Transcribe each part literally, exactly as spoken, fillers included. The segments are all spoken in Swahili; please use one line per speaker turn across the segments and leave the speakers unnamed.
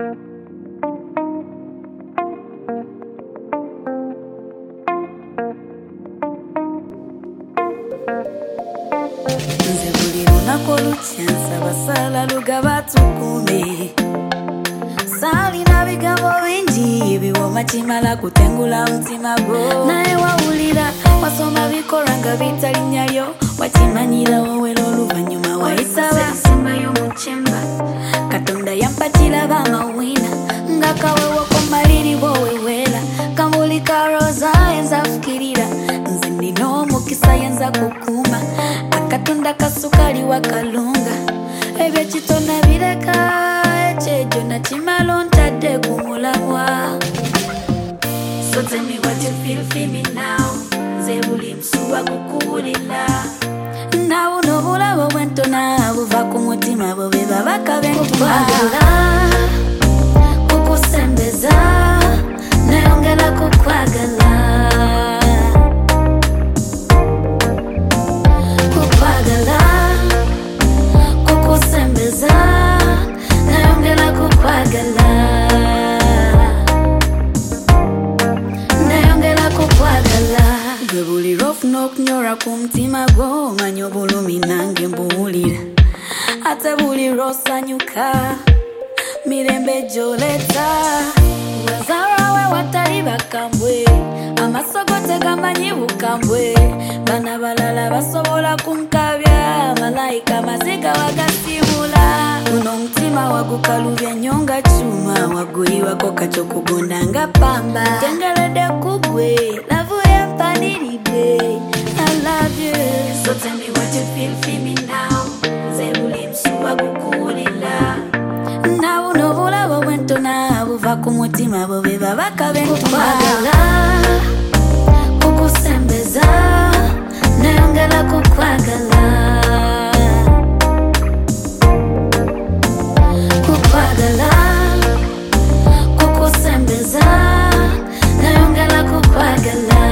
Nze buli lunaku olukyansa basala lugaba tukume. Saalina bigambo bingi ebiwooma kimala kutengula mutima gwo. Naye wawulira wasoma bikolwa nga bitalinnya lyo, wakimanyira wawera oluvannyuma wayisaba ensimba y'omukyemba. Katonda yampa kiraba amawina nga kawewo komaliribwa owewera. Kamuli ka roza yenza fukirira, nze nina omukisa yenza kukuuma. Akatonda kasukali wakalunga, ebyo kitona bireka ekyejo nakimala ontadde ku mulamwa. So tell me what you feel for me now, nze buli musuwa gukuwulira. Nawuno obulabo bwentona buva ku mutima bwo be babaka b'enkwagala. Kukusembeza nayongera kukwagala. Kukwagala, kukusembeza nayongera kukwagala. Nayongera kukwagala. Gwe buli lwofuna okunyolwa ku mutima gwo omanya obulumi nange mbuwulira. Ate buli lw'osanyuka mirembe gy'oleeta. Wazaalwawe watali bakambwe, amaaso go tegamanyi bukambwe. Bana balala basobola kunkabya, malayika maziga wagasimula. Guno omutima wagukalubya nnyo nga kyuma, waguyiwako kacyo kugonda nga pamba. Tengeredde ku ggwe, lavu yempaniridde. I love you. So tell me what you feel for me now, nze buli musuwa gukuwulira. Nawuno obulabo bwentona buva ku mutima bwo be babaka b'enkwagala. Kukusembeza nayongera kukwagala. Kukwagala, kukusembeza nayongera kukwagala.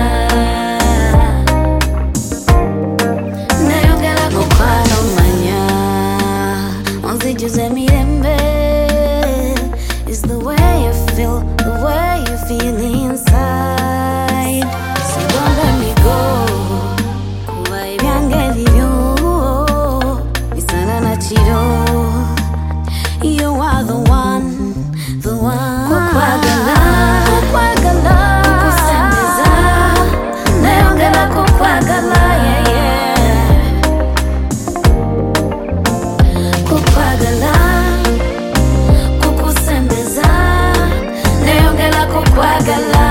Nayongera kukwagala. Omanya onzijuza emirembe. It's the way you feel, the way you feel inside. So don't let me go, kuba ebyange bibyo bisana na kiro. You are the one, the one. Kukwagala, kukwagala, kukusembeza nayongera kukwagala, yeah, yeah. Kukwagala, kukusembeza nayongera kukwagala.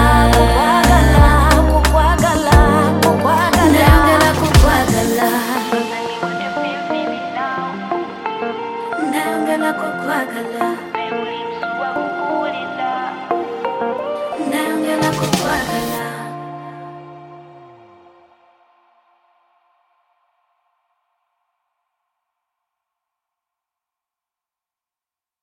Kukwagala, kukwagala, nayongera kukwagala. Nayongera kukwagala.